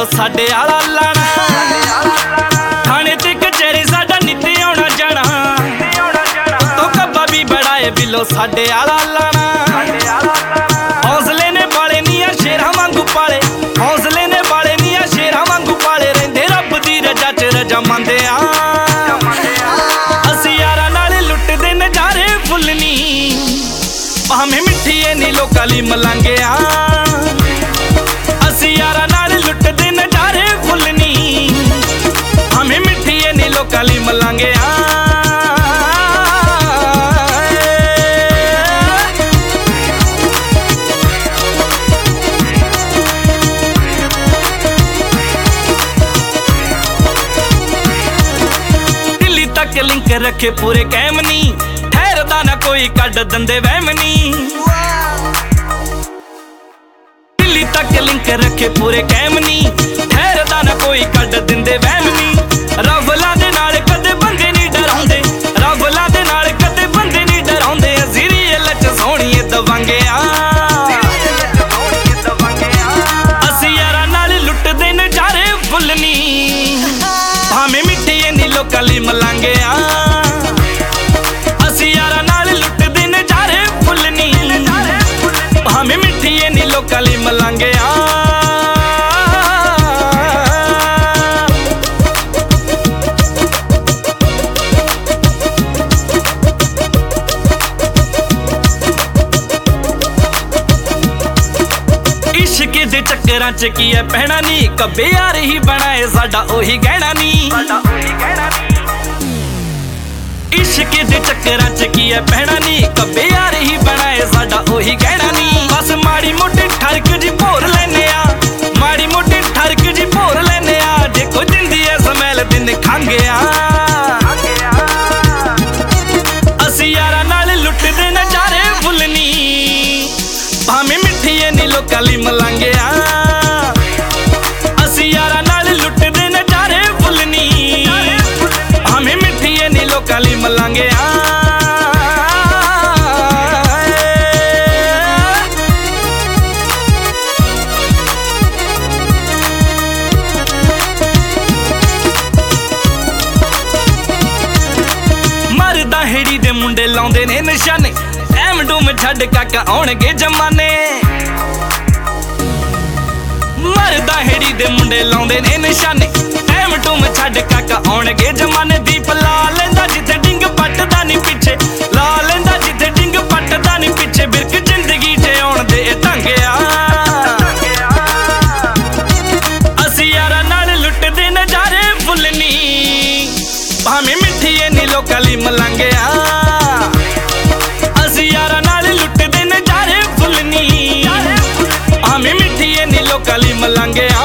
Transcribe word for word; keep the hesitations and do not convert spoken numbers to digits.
ਬਿੱਲੋ ਸਾਡੇ ਆਲਾ ਲਾਣਾ ਥਾਣੇ ਤੇ ਕਚਹਿਰੀ ਸਾਡਾ ਨਿੱਤੇ ਆਉਣਾ ਜਾਣਾ ਤੋ ਕੱਬਾ ਵੀ ਬੜਾ ਏ ਬਿੱਲੋ ਸਾਡੇ ਆਲਾ ਲਾਣਾ ਹੌਸਲੇ ਨੇ ਬਾਲੇ ਨੀਆਂ ਸ਼ੇਰਾਂ ਵਾਂਗੂ ਪਾਲੇ ਹੌਸਲੇ ਨੇ ਬਾਲੇ ਨੀਆਂ ਸ਼ੇਰਾਂ ਵਾਂਗੂ ਪਾਲੇ ਰਹਿੰਦੇ ਰੱਬ ਦੀ ਰਜਾ ਚ ਰਜਾ ਮੰਨਦੇ ਆ ਅਸੀਂ ਯਾਰਾਂ ਨਾਲ ਲੁੱਟਦੇ ਨਜ਼ਾਰੇ ਫੁੱਲਨੀ ਭਾਵੇਂ ਮਿੱਠੀ ਏ ਨੀ ਲੋਕਾਂ ਲਈ ਮਲਾਂਗਿਆ ਅਸੀਂ ਯਾਰਾਂ ਨਾਲ ਲੁੱਟਦੇ ਨਜ਼ਾਰੇ ਫੁੱਲਨੀ ਭਾਵੇਂ ਮਿੱਠੀ ਏ ਨੀ ਲੋਕਾਂ ਲਈ ਮਲਾਂਗਿਆ ਦਿੱਲੀ ਤੱਕ ਲਿੰਕ ਰੱਖੇ ਪੂਰੇ ਕਾਇਮ ਨੀ ਠਹਿਰਦਾ ਨਾ ਕੋਈ ਕੱਢ ਦਿੰਦੇ ਵਹਿਮ ਨੀ ਦਿੱਲੀ ਤੱਕ ਲਿੰਕ ਰੱਖੇ ਪੂਰੇ ਕਾਇਮ ਨੀ ਠਹਿਰਦਾ ਨਾ ਕੋਈ ਕੱਢ ਦਿੰਦੇ ਵਹਿਮ ਨੀ ਰਫਲਾਂ ਦੇ ਨਾਲ ਕਦੇ ਬੰਦੇ ਨਹੀਂ ਡਰਾਉਂਦੇ ਰਫਲਾਂ ਦੇ ਨਾਲ ਕਦੇ ਬੰਦੇ ਨਹੀਂ ਡਰਾਉਂਦੇ ਅਸੀਂ ਰੀਅਲ ਚ ਸੋਹਣੀਏ ਦਵਾਂਗਿਆ ਅਸੀਂ ਯਾਰਾਂ ਨਾਲ ਲੁੱਟਦੇ ਨਜ਼ਾਰੇ ਫੁੱਲਨੀ ਭਾਵੇਂ ਮਿੱਠੀ ਏ ਨੀ ਲੋਕਾਂ ਲਈ ਮਲਾਂਗਿਆ ਅਸੀਂ ਯਾਰਾਂ ਨਾਲ ਲੁੱਟਦੇ ਨਜ਼ਾਰੇ ਫੁੱਲਨੀ ਭਾਵੇਂ ਮਿੱਠੀ ਏ ਨੀ ਲੋਕਾਂ ਲਈ ਮਲਾਂਗਿਆ इश्क दे चक्करां च की है पहना नी कब्बे यार ही बनाए साडा ओही गहना नी इश्क दे चक्करां च की है पहना नी कब्बे यार ही बनाए साडा ओही गहना नी बस माड़ी मोटी ठरक जी भोर लैने आ माड़ी मोटी ठरक जी भोर लैने आ जे कोई दिंदी है समैल दिन खांगेआ असी यारां नाल लुटदे नजारे फुल्लनी भाਵੇਂ ਮਿੱਠੀ ਏ ਨੀ ਲੋਕਾਂ ਲਈ ਮਲਾਂਗਿਆ ਅਸੀਂ ਯਾਰਾਂ ਨਾਲ ਲੁੱਟਦੇ ਨਜ਼ਾਰੇ ਫੁੱਲਨੀ ਭਾਵੇਂ ਮਿੱਠੀ ਏ ਨੀ ਲੋਕਾਂ ਲਈ ਮਲਾਂਗਿਆ ਮਰਦਾ ਹੇੜੀ ਦੇ ਮੁੰਡੇ ਲਾਉਂਦੇ ਨੇ ਨਿਸ਼ਾਨੇ ਐਮ ਡੂਮ ਛੱਡ ਕਾਕਾ ਆਉਣਗੇ ਜਮਾਨੇ ਮਰਦਾ ਹੇੜੀ ਦੇ ਮੁੰਡੇ ਲਾਉਂਦੇ ਨੇ ਨਿਸ਼ਾਨੇ ਐਮ ਡੂਮ ਛੱਡ ਕਾਕਾ ਆਉਣਗੇ ਜਮਾਨੇ ਦੀਪ ਲਾ ਲੈਂਦਾ ਜਿੱਥੇ ਡਿੰਗ ਪੱਟਦਾ ਨੀ ਪਿੱਛੇ ਲਾ ਲੈਂਦਾ ਜਿੱਥੇ ਡਿੰਗ ਪੱਟਦਾ ਨੀ ਪਿੱਛੇ ਬਿਰਕ ਜ਼ਿੰਦਗੀ 'ਚ ਆਉਣ ਦੇ ਢੰਗਿਆ ਅਸੀਂ ਯਾਰਾਂ ਨਾਲ ਲੁੱਟਦੇ ਨਜ਼ਾਰੇ ਫੁੱਲਨੀ ਭਾਵੇਂ ਮਿੱਠੀ ਏ ਨੀ ਲੋਕਾਂ ਲਈ ਮਲਾਂਗਿਆ ਅਸੀਂ ਯਾਰਾਂ ਨਾਲ ਲੁੱਟਦੇ ਨਜ਼ਾਰੇ ਫੁੱਲਨੀ ਭਾਵੇਂ ਮਿੱਠੀ ਏ ਨੀ ਲੋਕਾਂ ਲਈ ਮਲਾਂਗਿਆ